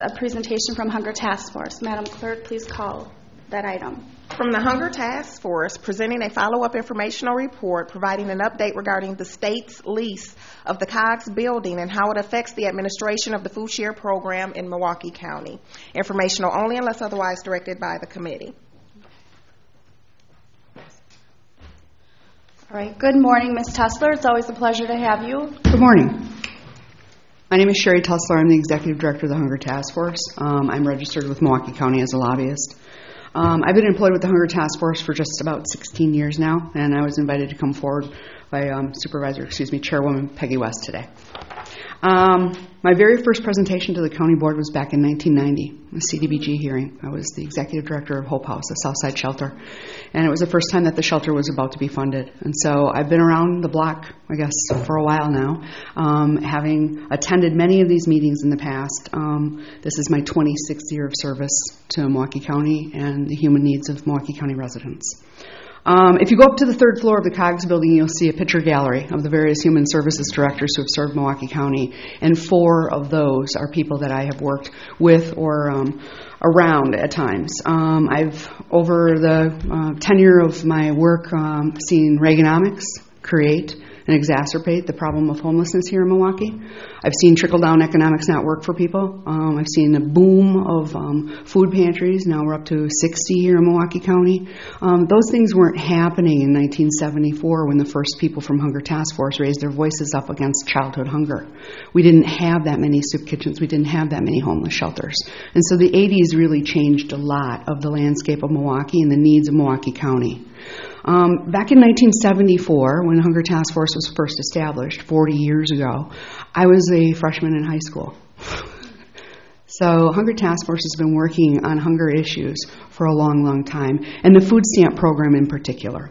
a presentation from Hunger Task Force. Madam Clerk, please call that item. From the Hunger Task Force, presenting a follow-up informational report providing an update regarding the state's lease of the COGS building and how it affects the administration of the food share program in Milwaukee County. Informational only unless otherwise directed by the committee. All right. Good morning, Ms. Tussler. It's always a pleasure to have you. Good morning. My name is Sherry Tussler. I'm the Executive Director of the Hunger Task Force. I'm registered with Milwaukee County as a lobbyist. I've been employed with the Hunger Task Force for just about 16 years now, and I was invited to come forward by Chairwoman Peggy West today. My very first presentation to the county board was back in 1990, a CDBG hearing. I was the executive director of Hope House, a Southside shelter, and it was the first time that the shelter was about to be funded. And so I've been around the block, I guess, for a while now, having attended many of these meetings in the past. This is my 26th year of service to Milwaukee County and the human needs of Milwaukee County residents. If you go up to the third floor of the COGS building, you'll see a picture gallery of the various human services directors who have served Milwaukee County, and 4 of those are people that I have worked with or around at times. I've, over the tenure of my work, seen Reaganomics create and exacerbate the problem of homelessness here in Milwaukee. I've seen trickle-down economics not work for people. I've seen a boom of food pantries. Now we're up to 60 here in Milwaukee County. Those things weren't happening in 1974 when the first people from Hunger Task Force raised their voices up against childhood hunger. We didn't have that many soup kitchens. We didn't have that many homeless shelters. And so the 80s really changed a lot of the landscape of Milwaukee and the needs of Milwaukee County. Back in 1974, when Hunger Task Force was first established, 40 years ago, I was a freshman in high school. So Hunger Task Force has been working on hunger issues for a long, long time, and the food stamp program in particular.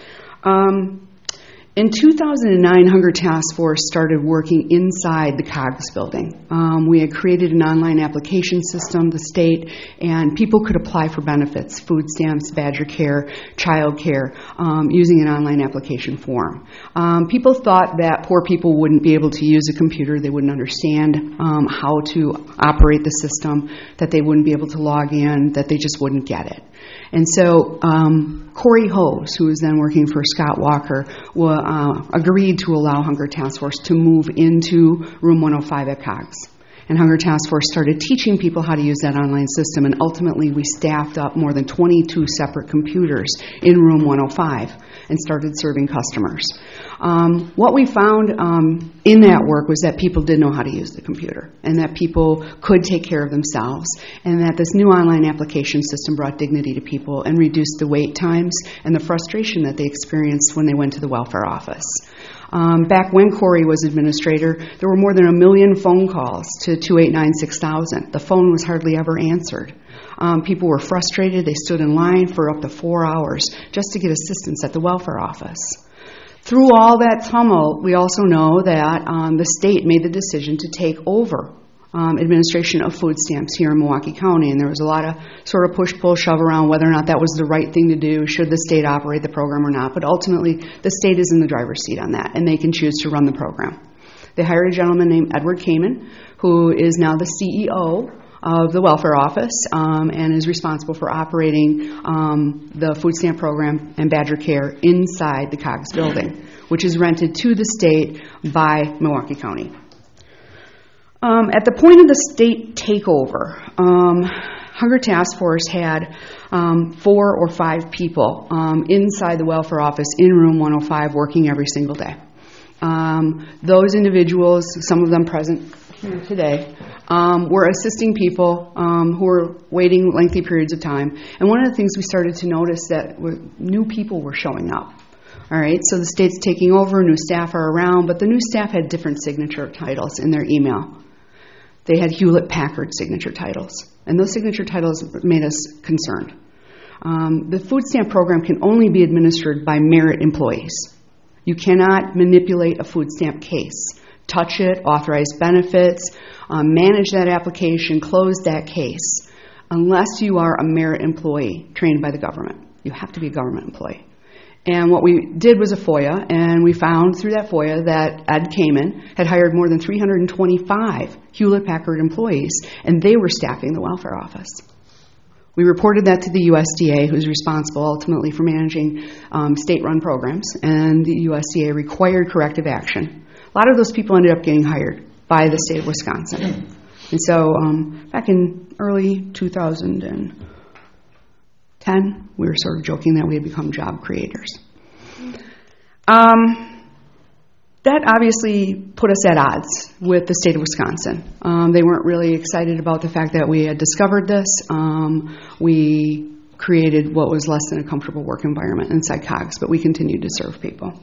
In 2009, Hunger Task Force started working inside the COGS building. We had created an online application system, the state, and people could apply for benefits, food stamps, Badger Care, child care, using an online application form. People thought that poor people wouldn't be able to use a computer, they wouldn't understand how to operate the system, that they wouldn't be able to log in, that they just wouldn't get it. And so Corey Hose, who was then working for Scott Walker, agreed to allow Hunger Task Force to move into Room 105 at COGS. And Hunger Task Force started teaching people how to use that online system, and ultimately we staffed up more than 22 separate computers in Room 105 and started serving customers. What we found in that work was that people did know how to use the computer, and that people could take care of themselves, and that this new online application system brought dignity to people and reduced the wait times and the frustration that they experienced when they went to the welfare office. Back when Corey was administrator, there were more than 1 million phone calls to 289-6000. The phone was hardly ever answered. People were frustrated. They stood in line for up to 4 hours just to get assistance at the welfare office. Through all that tumult, we also know that the state made the decision to take over administration of food stamps here in Milwaukee County, and there was a lot of sort of push-pull, shove around whether or not that was the right thing to do, should the state operate the program or not, but ultimately the state is in the driver's seat on that, and they can choose to run the program. They hired a gentleman named Edward Kamen, who is now the CEO of the welfare office and is responsible for operating the food stamp program and Badger Care inside the COGS building, which is rented to the state by Milwaukee County. At the point of the state takeover, Hunger Task Force had 4 or 5 people inside the welfare office in Room 105 working every single day. Those individuals, some of them present here today, were assisting people who were waiting lengthy periods of time. And one of the things we started to notice that new people were showing up. All right, so the state's taking over, new staff are around, but the new staff had different signature titles in their email. They had Hewlett-Packard signature titles, and those signature titles made us concerned. The food stamp program can only be administered by merit employees. You cannot manipulate a food stamp case, touch it, authorize benefits, manage that application, close that case, unless you are a merit employee trained by the government. You have to be a government employee. And what we did was a FOIA, and we found through that FOIA that Ed Kamen had hired more than 325 Hewlett-Packard employees, and they were staffing the welfare office. We reported that to the USDA, who's responsible ultimately for managing state-run programs, and the USDA required corrective action. A lot of those people ended up getting hired by the state of Wisconsin. And so back in early 2010, we were sort of joking that we had become job creators. That obviously put us at odds with the state of Wisconsin. They weren't really excited about the fact that we had discovered this. We created what was less than a comfortable work environment inside COGS, but we continued to serve people.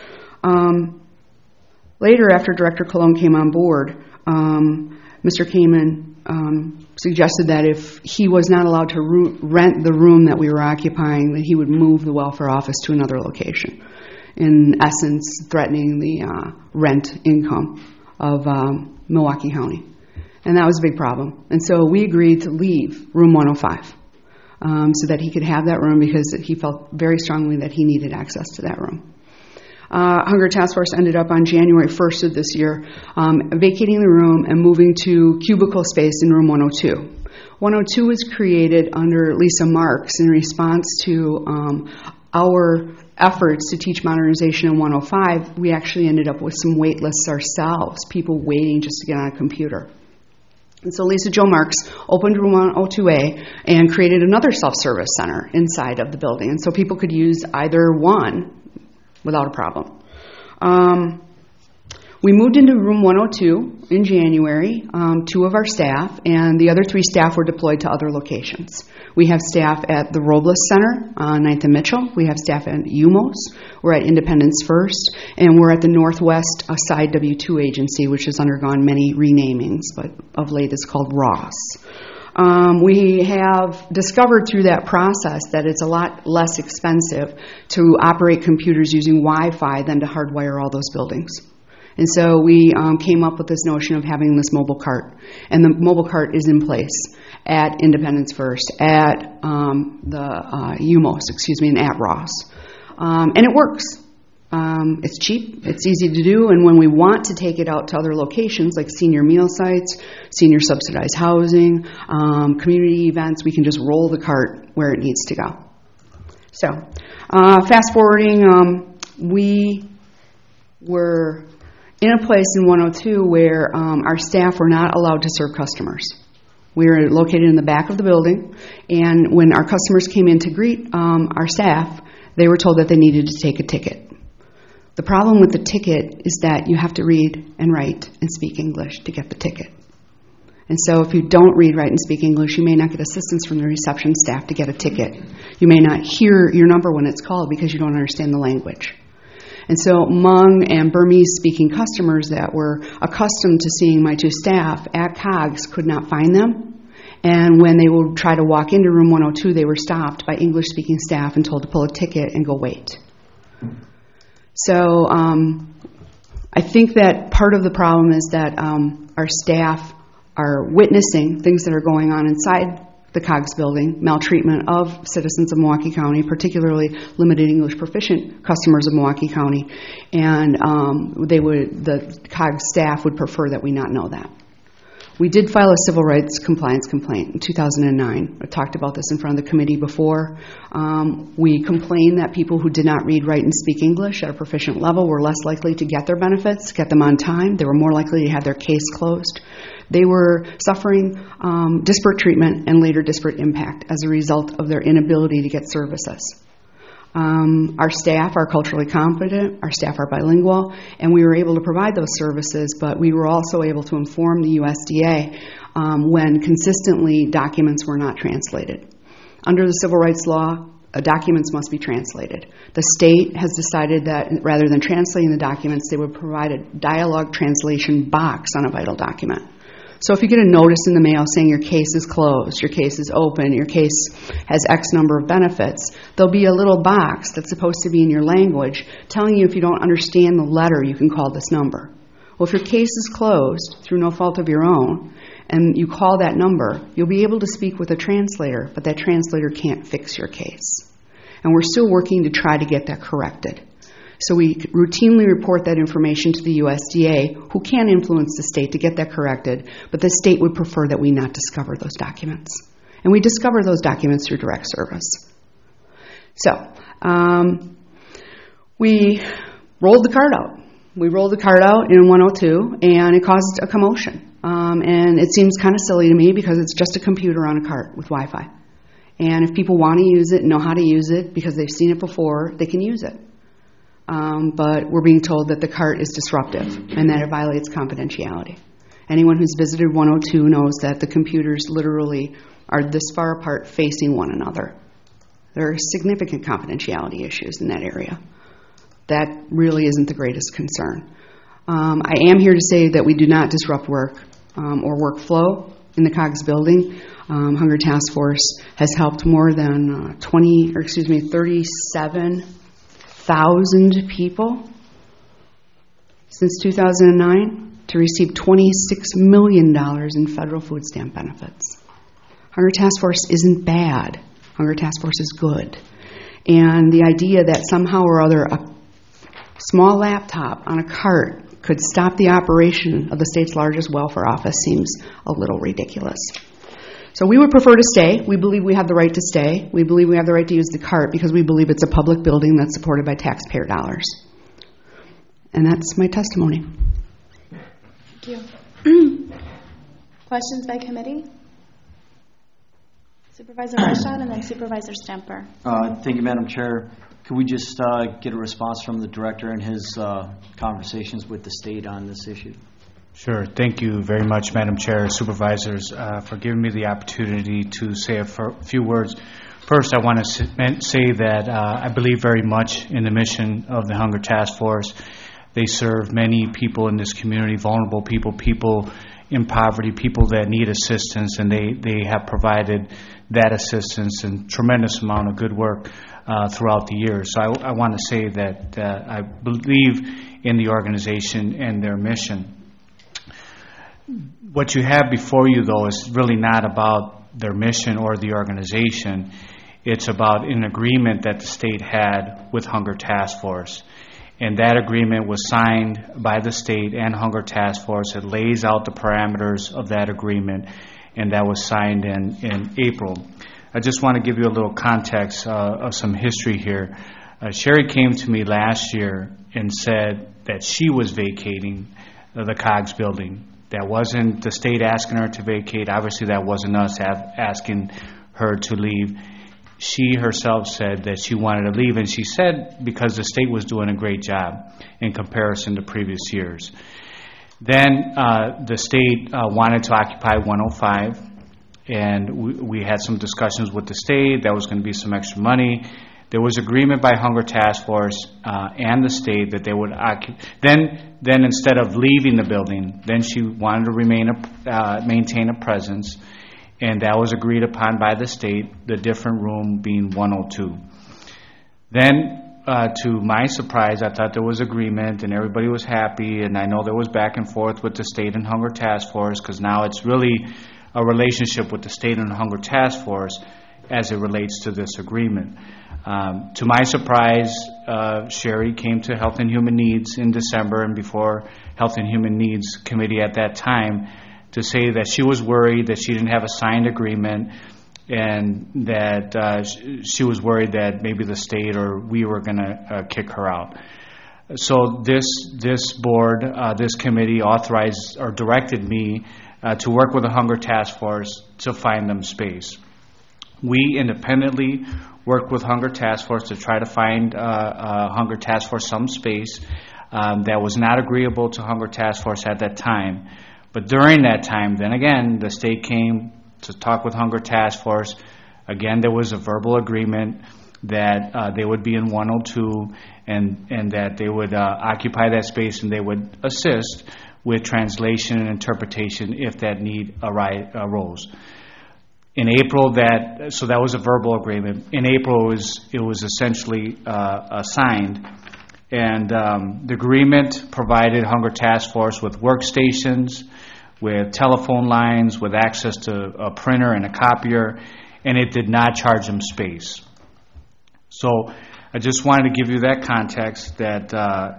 Later, after Director Cologne came on board, Mr. Kamen suggested that if he was not allowed to rent the room that we were occupying, that he would move the welfare office to another location, in essence threatening the rent income of Milwaukee County. And that was a big problem. And so we agreed to leave room 105 so that he could have that room, because he felt very strongly that he needed access to that room. Hunger Task Force ended up on January 1st of this year vacating the room and moving to cubicle space in room 102. 102 was created under Lisa Marks in response to our efforts to teach modernization in 105. We actually ended up with some wait lists ourselves, people waiting just to get on a computer. And so Lisa Jo Marks opened room 102A and created another self-service center inside of the building. And so people could use either one without a problem. We moved into room 102 in January, 2 of our staff, and the other 3 staff were deployed to other locations. We have staff at the Robles Center on 9th and Mitchell. We have staff at UMOS. We're at Independence First, and we're at the Northwest Side W2 agency, which has undergone many renamings, but of late is called Ross. We have discovered through that process that it's a lot less expensive to operate computers using Wi-Fi than to hardwire all those buildings. And so we came up with this notion of having this mobile cart. And the mobile cart is in place at Independence First, at the UMOS, and at Ross. And it works. It's cheap, it's easy to do, and when we want to take it out to other locations like senior meal sites, senior subsidized housing, community events, we can just roll the cart where it needs to go. So, fast forwarding, we were in a place in 102 where our staff were not allowed to serve customers. We were located in the back of the building, and when our customers came in to greet our staff, they were told that they needed to take a ticket. The problem with the ticket is that you have to read and write and speak English to get the ticket. And so if you don't read, write, and speak English, you may not get assistance from the reception staff to get a ticket. You may not hear your number when it's called because you don't understand the language. And so Hmong and Burmese-speaking customers that were accustomed to seeing my 2 staff at COGS could not find them. And when they would try to walk into room 102, they were stopped by English-speaking staff and told to pull a ticket and go wait. So I think that part of the problem is that our staff are witnessing things that are going on inside the COGS building, maltreatment of citizens of Milwaukee County, particularly limited English proficient customers of Milwaukee County, and the COGS staff would prefer that we not know that. We did file a civil rights compliance complaint in 2009. I talked about this in front of the committee before. We complained that people who did not read, write, and speak English at a proficient level were less likely to get their benefits, get them on time. They were more likely to have their case closed. They were suffering disparate treatment and later disparate impact as a result of their inability to get services. Our staff are culturally competent, our staff are bilingual, and we were able to provide those services, but we were also able to inform the USDA when consistently documents were not translated. Under the civil rights law, documents must be translated. The state has decided that rather than translating the documents, they would provide a dialogue translation box on a vital document. So if you get a notice in the mail saying your case is closed, your case is open, your case has X number of benefits, there'll be a little box that's supposed to be in your language telling you if you don't understand the letter, you can call this number. Well, if your case is closed through no fault of your own and you call that number, you'll be able to speak with a translator, but that translator can't fix your case. And we're still working to try to get that corrected. So we routinely report that information to the USDA, who can influence the state to get that corrected, but the state would prefer that we not discover those documents. And we discover those documents through direct service. So we rolled the card out. We rolled the card out in 102, and it caused a commotion. And it seems kind of silly to me because it's just a computer on a cart with Wi-Fi. And if people want to use it and know how to use it because they've seen it before, they can use it. But we're being told that the cart is disruptive and that it violates confidentiality. Anyone who's visited 102 knows that the computers literally are this far apart facing one another. There are significant confidentiality issues in that area. That really isn't the greatest concern. I am here to say that we do not disrupt work or workflow in the COGS building. Hunger Task Force has helped more than 37,000 people since 2009 to receive $26 million in federal food stamp benefits. Hunger Task Force isn't bad. Hunger Task Force is good. And the idea that somehow or other a small laptop on a cart could stop the operation of the state's largest welfare office seems a little ridiculous. So we would prefer to stay. We believe we have the right to stay. We believe we have the right to use the cart because we believe it's a public building that's supported by taxpayer dollars. And that's my testimony. Thank you. Questions by committee? Supervisor Marchand and then Supervisor Stemper. Thank you, Madam Chair. Could we just get a response from the director and his conversations with the state on this issue? Sure. Thank you very much, Madam Chair, supervisors, for giving me the opportunity to say a few words. First, I want to say that I believe very much in the mission of the Hunger Task Force. They serve many people in this community, vulnerable people, people in poverty, people that need assistance, and they have provided that assistance and tremendous amount of good work throughout the years. So I want to say that I believe in the organization and their mission. What you have before you, though, is really not about their mission or the organization. It's about an agreement that the state had with Hunger Task Force. And that agreement was signed by the state and Hunger Task Force. It lays out the parameters of that agreement, and that was signed in April. I just want to give you a little context of some history here. Sherry came to me last year and said that she was vacating the COGS building. That wasn't the state asking her to vacate. Obviously, that wasn't us asking her to leave. She herself said that she wanted to leave, and she said because the state was doing a great job in comparison to previous years. Then the state wanted to occupy 105, and we had some discussions with the state. There was going to be some extra money. There was agreement by Hunger Task Force and the state that they would occupy. Then instead of leaving the building, then she wanted to maintain a presence, and that was agreed upon by the state, the different room being 102. Then, to my surprise, I thought there was agreement and everybody was happy, and I know there was back and forth with the state and Hunger Task Force because now it's really a relationship with the state and Hunger Task Force as it relates to this agreement. To my surprise, Sherry came to Health and Human Needs in December and before Health and Human Needs Committee at that time to say that she was worried that she didn't have a signed agreement and that she was worried that maybe the state or we were going to kick her out. So this board, this committee authorized or directed me to work with the Hunger Task Force to find them space. We independently worked with Hunger Task Force to try to find Hunger Task Force some space that was not agreeable to Hunger Task Force at that time. But during that time, then again, the state came to talk with Hunger Task Force. Again, there was a verbal agreement that they would be in 102 and that they would occupy that space and they would assist with translation and interpretation if that need arose. In April, so that was a verbal agreement. In April, it was essentially signed, and the agreement provided Hunger Task Force with workstations, with telephone lines, with access to a printer and a copier, and it did not charge them space. So I just wanted to give you that context that,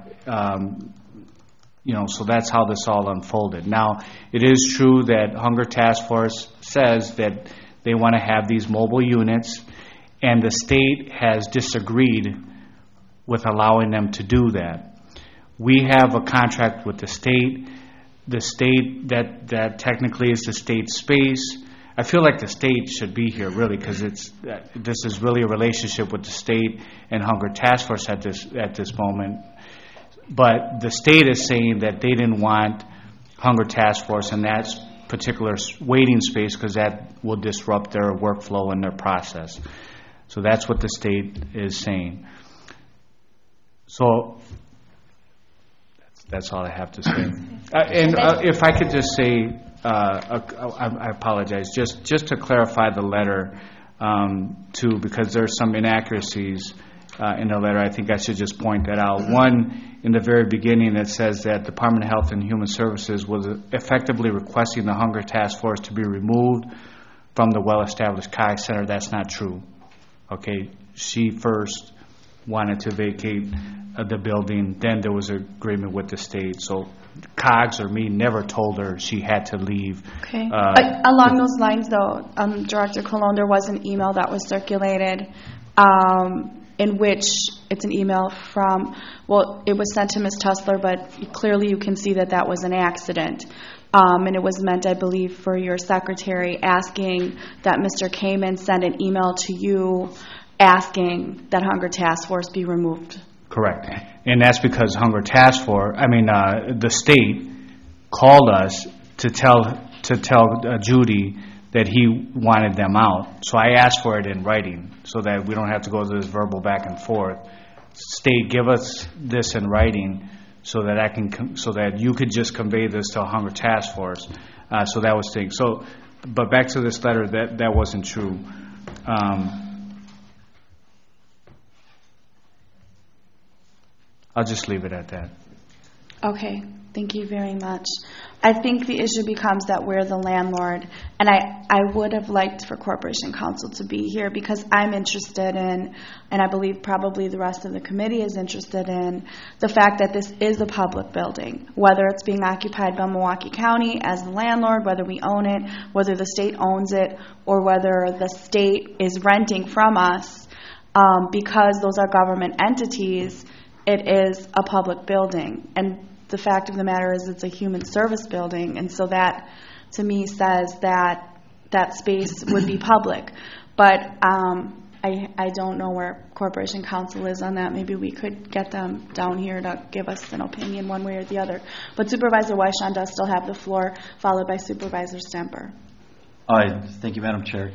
so that's how this all unfolded. Now, it is true that Hunger Task Force says that they want to have these mobile units, and the state has disagreed with allowing them to do that. We have a contract with the state. The state, that technically is the state's space. I feel like the state should be here, really, because this is really a relationship with the state and Hunger Task Force at this moment. But the state is saying that they didn't want Hunger Task Force in that particular waiting space because that will disrupt their workflow and their process. So that's what the state is saying. So that's all I have to say. If I could just say, I apologize, just to clarify the letter, too, because there's some inaccuracies in the letter. I think I should just point that out. One, in the very beginning, it says that Department of Health and Human Services was effectively requesting the Hunger Task Force to be removed from the well-established COGS Center. That's not true. Okay, she first wanted to vacate the building, then there was an agreement with the state. So COGS or me never told her she had to leave. Okay. Along those lines, though, Director Colon, there was an email that was circulated in which it's an email from, it was sent to Ms. Tussler, but clearly you can see that that was an accident. And it was meant, I believe, for your secretary, asking that Mr. Kamen send an email to you asking that Hunger Task Force be removed. Correct. And that's because Hunger Task Force, the state called us to tell Judy that he wanted them out. So I asked for it in writing so that we don't have to go through this verbal back and forth. State, give us this in writing so that so that you could just convey this to Hunger Task Force. So that was the thing. So, but back to this letter, that wasn't true. I'll just leave it at that. Okay, thank you very much. I think the issue becomes that we're the landlord, and I would have liked for Corporation Counsel to be here because I'm interested in, and I believe probably the rest of the committee is interested in, the fact that this is a public building, whether it's being occupied by Milwaukee County as the landlord, whether we own it, whether the state owns it, or whether the state is renting from us, because those are government entities. It is a public building, and the fact of the matter is it's a human service building, and so that, to me, says that that space would be public. But I don't know where Corporation Counsel is on that. Maybe we could get them down here to give us an opinion one way or the other. But Supervisor Weishon does still have the floor, followed by Supervisor Stemper. Thank you, Madam Chair.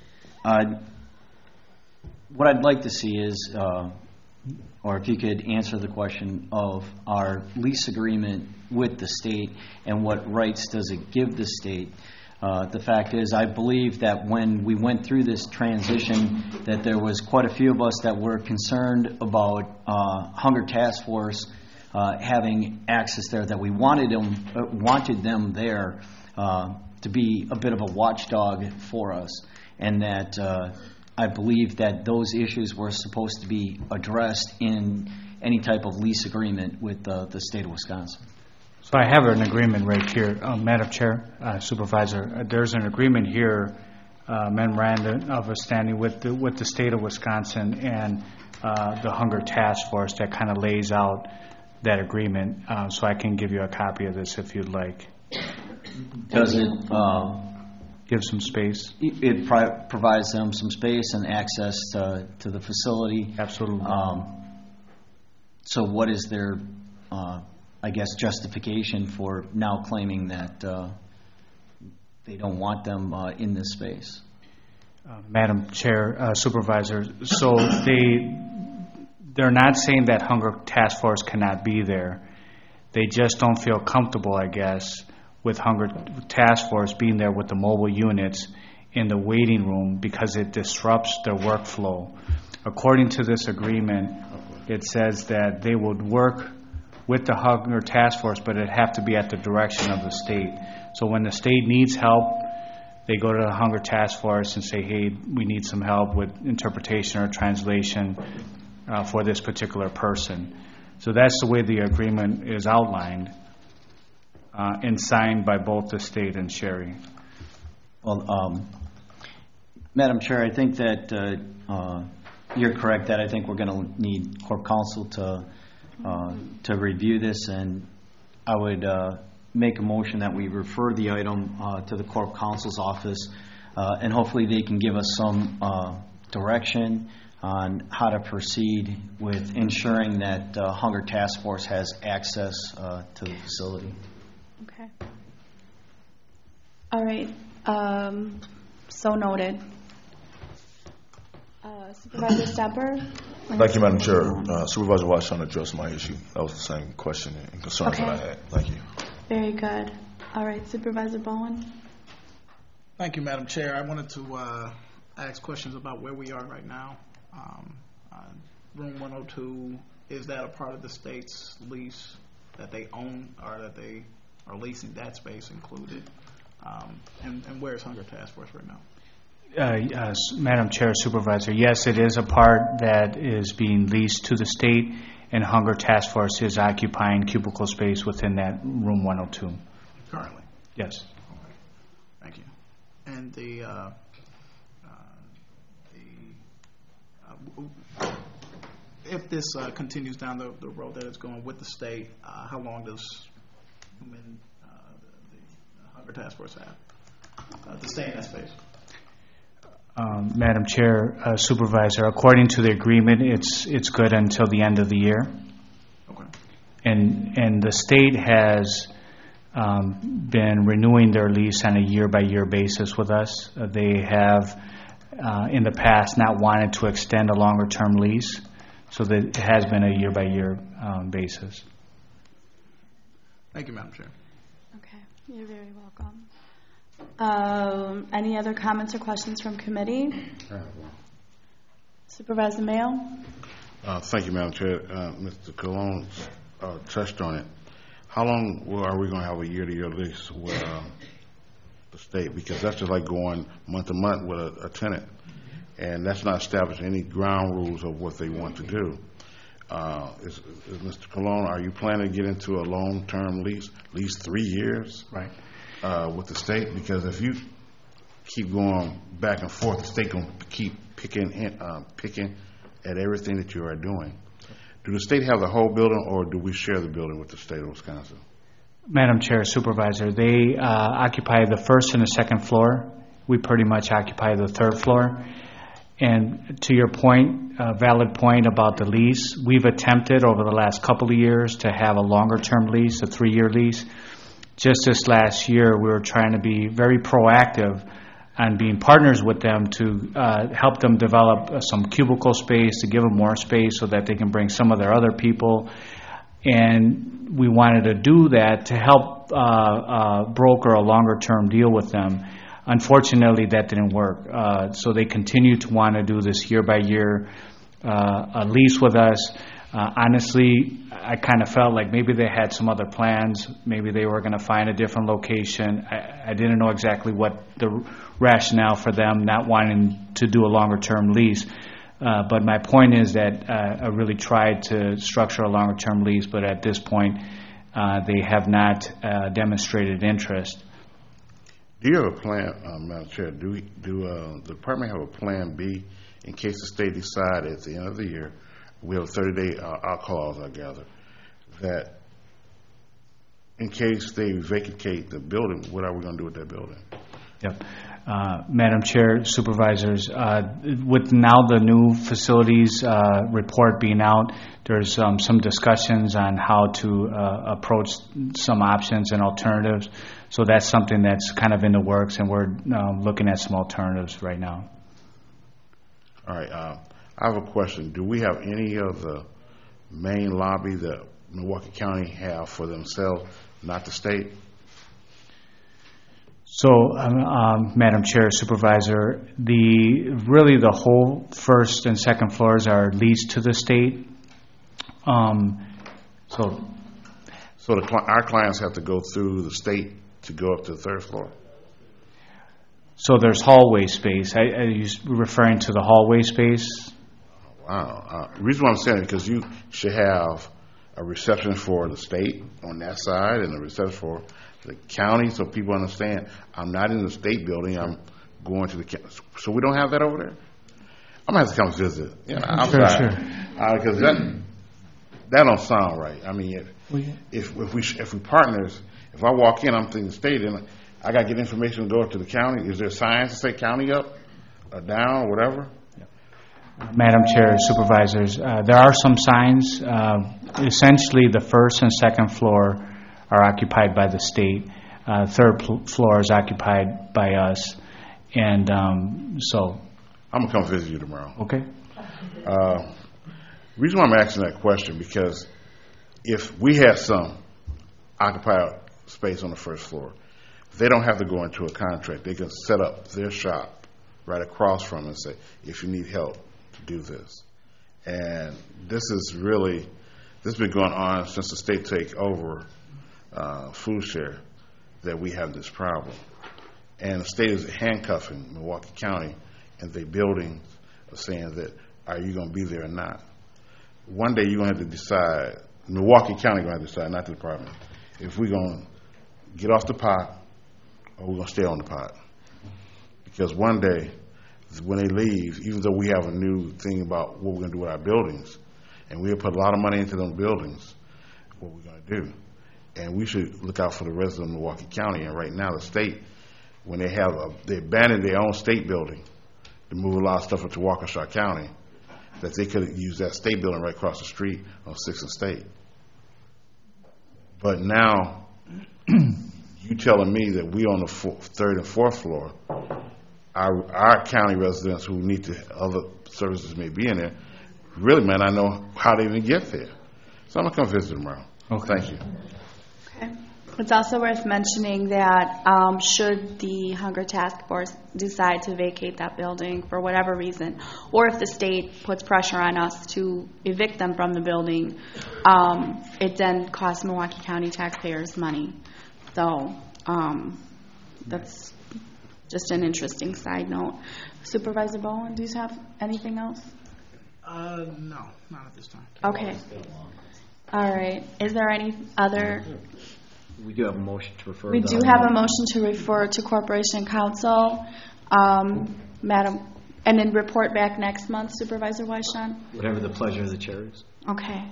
What I'd like to see is... or if you could answer the question of our lease agreement with the state and what rights does it give the state. The fact is, I believe that when we went through this transition, that there was quite a few of us that were concerned about Hunger Task Force having access there, that we wanted them there to be a bit of a watchdog for us, and that I believe that those issues were supposed to be addressed in any type of lease agreement with the state of Wisconsin. So I have an agreement right here, Madam Chair, Supervisor. There's an agreement here, memorandum of understanding with the state of Wisconsin and the Hunger Task Force that kind of lays out that agreement. So I can give you a copy of this if you'd like. Does it... give some space. It provides them some space and access to the facility. Absolutely. So what is their, justification for now claiming that they don't want them in this space? Madam Chair, Supervisor, so they're not saying that Hunger Task Force cannot be there. They just don't feel comfortable, I guess, with Hunger Task Force being there with the mobile units in the waiting room because it disrupts their workflow. According to this agreement, it says that they would work with the Hunger Task Force, but it'd have to be at the direction of the state. So when the state needs help they go to the Hunger Task Force and say, hey, we need some help with interpretation or translation for this particular person. So that's the way the agreement is outlined and signed by both the state and Sherry. Well, Madam Chair, I think that you're correct that I think we're going to need Corp Counsel to review this, and I would make a motion that we refer the item to the Corp Counsel's office, and hopefully they can give us some direction on how to proceed with ensuring that Hunger Task Force has access to the facility. Okay. All right. So noted. Supervisor Stepper? Thank you, Madam Chair. Supervisor Washington addressed my issue. That was the same question and concerns that I had. Thank you. Very good. All right, Supervisor Bowen? Thank you, Madam Chair. I wanted to ask questions about where we are right now. Room 102, is that a part of the state's lease that they own, or that they are leasing that space included? And where is Hunger Task Force right now? Madam Chair, Supervisor, yes, it is a part that is being leased to the state, and Hunger Task Force is occupying cubicle space within that room 102. Currently? Yes. Okay. Thank you. And if this continues down the road that it's going with the state, how long does the Hunger Task Force have to stay in that space? Madam Chair, Supervisor, according to the agreement, it's good until the end of the year. Okay. And the state has been renewing their lease on a year-by-year basis with us. They have, in the past, not wanted to extend a longer-term lease, so that it has been a year-by-year basis. Thank you, Madam Chair. Okay, you're very welcome. Any other comments or questions from committee? Supervisor Mayo? Thank you, Madam Chair. Mr. Colon touched on it. How long are we going to have a year-to-year lease with the state? Because that's just like going month to month with a tenant, and that's not establishing any ground rules of what they want to do. Is Mr. Colon, are you planning to get into a long-term lease, at least 3 years? Right. With the state? Because if you keep going back and forth, the state going to keep picking at everything that you are doing. Do the state have the whole building, or do we share the building with the state of Wisconsin? Madam Chair, Supervisor, they occupy the first and the second floor. We pretty much occupy the third floor. And to your point, valid point about the lease, we've attempted over the last couple of years to have a longer-term lease, a 3-year lease. Just this last year, we were trying to be very proactive and being partners with them to help them develop some cubicle space, to give them more space so that they can bring some of their other people. And we wanted to do that to help broker a longer-term deal with them. Unfortunately, that didn't work. So they continue to want to do this year-by-year lease with us. Honestly, I kind of felt like maybe they had some other plans. Maybe they were going to find a different location. I didn't know exactly what the rationale for them not wanting to do a longer-term lease. But my point is that I really tried to structure a longer-term lease, but at this point, they have not demonstrated interest. Do you have a plan, Madam Chair? Do the department have a plan B in case the state decide at the end of the year? We have a 30-day out clause, I gather, that in case they vacate the building, what are we going to do with that building? Yep. Madam Chair, Supervisors, with now the new facilities report being out, there's some discussions on how to approach some options and alternatives. So that's something that's kind of in the works, and we're looking at some alternatives right now. All right. I have a question. Do we have any of the main lobby that Milwaukee County have for themselves, not the state? So, Madam Chair, Supervisor, the whole first and second floors are leased to the state. So our clients have to go through the state to go up to the third floor? So there's hallway space. Are you referring to the hallway space? Wow. The reason why I'm saying it because you should have a reception for the state on that side and a reception for the county, so people understand I'm not in the state building. I'm going to the county. So we don't have that over there. I'm gonna have to come visit. You know, I'm sorry, because that don't sound right. I mean, if we partners, if I walk in, I'm thinking state, and I got to get information to go up to the county. Is there signs to say county up or down or whatever? Madam Chair, Supervisors, there are some signs. Essentially, the first and second floor are occupied by the state. Third floor is occupied by us. And so... I'm going to come visit you tomorrow. Okay. Reason why I'm asking that question, because if we have some occupied space on the first floor, they don't have to go into a contract. They can set up their shop right across from it and say, if you need help, do this. And this has been going on since the state take over food share, that we have this problem. And the state is handcuffing Milwaukee County and their buildings are saying that, are you going to be there or not? One day you're going to have to decide, Milwaukee County going to have to decide, not the department, if we're going to get off the pot or we're going to stay on the pot. Because one day, when they leave, even though we have a new thing about what we're going to do with our buildings, and we'll put a lot of money into those buildings, what we're going to do. And we should look out for the residents of Milwaukee County. And right now, the state, when they abandoned their own state building to move a lot of stuff into Waukesha County, that they could use that state building right across the street on 6th and State. But now, you telling me that we on the third and fourth floor, our county residents who need other services may be in there, really might not know how to even get there. So I'm going to come visit tomorrow. Okay. Thank you. Okay. It's also worth mentioning that should the Hunger Task Force decide to vacate that building for whatever reason, or if the state puts pressure on us to evict them from the building, it then costs Milwaukee County taxpayers money. So that's just an interesting side note. Supervisor Bowen, do you have anything else? No, not at this time. Okay. All right. Is there any other? We do have a motion to refer. We do have a motion to refer to Corporation Council, Madam, and then report back next month, Supervisor Weishan? Whatever the pleasure of the chair is. Okay.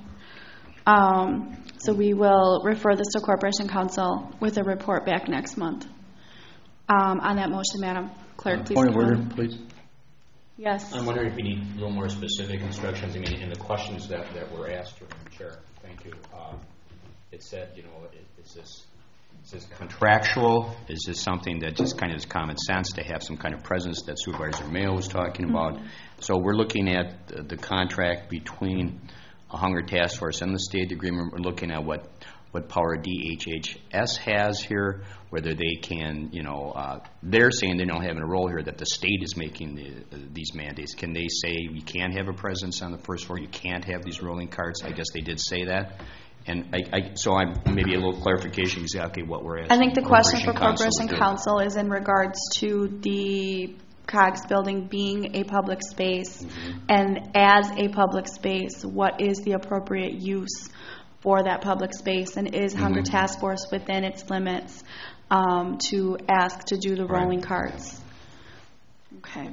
So we will refer this to Corporation Council with a report back next month. On that motion, Madam Clerk, please. Point of order, please. Yes. I'm wondering if you need a little more specific instructions. I mean, in the questions that were asked, Chair. Thank you. It said, is this contractual? Is this something that just kind of is common sense to have some kind of presence that Supervisor Mayo was talking about? So we're looking at the contract between a Hunger Task Force and the state agreement. We're looking at what power DHHS has here, whether they can, they're saying they don't have a role here, that the state is making these mandates. Can they say you can't have a presence on the first floor, you can't have these rolling carts? I guess they did say that. And so I'm maybe a little clarification exactly what we're asking. I think the question for Corporation Council is in regards to the COGS building being a public space, and as a public space, what is the appropriate use for that public space, and is Hunger Task Force within its limits to ask to do the rolling carts? Okay.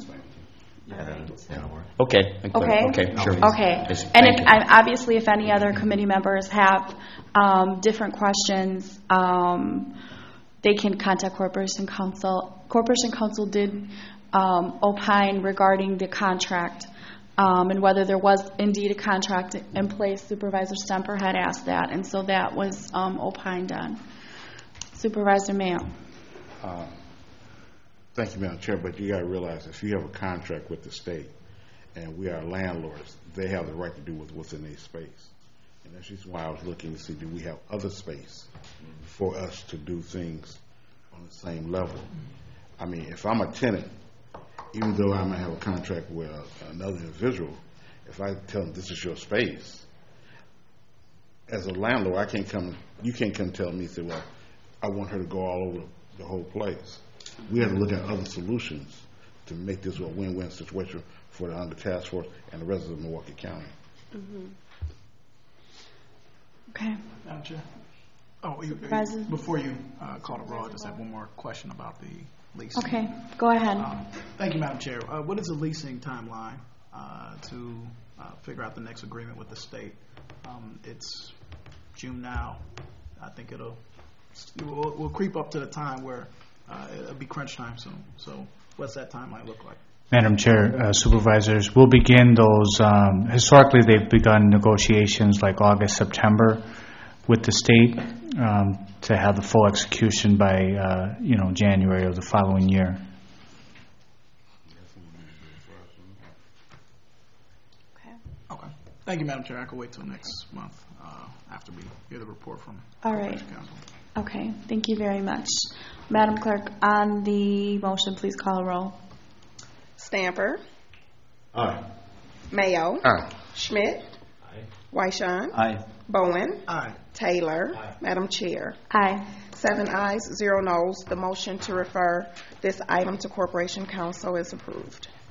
Okay. Okay. Sure. Okay. And obviously, if any other committee members have different questions, they can contact Corporation Council. Corporation Council did opine regarding the contract and whether there was indeed a contract in place. Supervisor Stemper had asked that, and so that was opined on. Supervisor Mayo. Thank you, Madam Chair, but you got to realize if you have a contract with the state and we are landlords, they have the right to do what's in their space. And that's just why I was looking to see, do we have other space for us to do things on the same level? I mean, if I'm a tenant, even though I might have a contract with another individual, if I tell them this is your space, as a landlord, you can't come tell me, say, well, I want her to go all over the whole place. we have to look at other solutions to make this a win-win situation for the Hunger Task Force and the residents of Milwaukee County. Okay. Madam Chair? Oh, President? before you call the roll, I just have one more question about the lease. Okay, go ahead. Thank you, Madam Chair. What is the leasing timeline to figure out the next agreement with the state? It's June now. I think we'll creep up to the time where it'll be crunch time soon. So what's that timeline look like? Madam Chair, Supervisors, we'll begin those, historically they've begun negotiations like August, September with the state to have the full execution by, January of the following year. Okay. Thank you, Madam Chair. I can wait till next month after we hear the report from All right. Corporation Counsel. Okay, thank you very much. Madam Clerk, on the motion, please call a roll. Stamper. Aye. Mayo. Aye. Schmidt. Wyshawn. Aye. Bowen. Aye. Taylor. Madam Chair. Aye. 7 ayes, 0 noes. The motion to refer this item to Corporation Counsel is approved.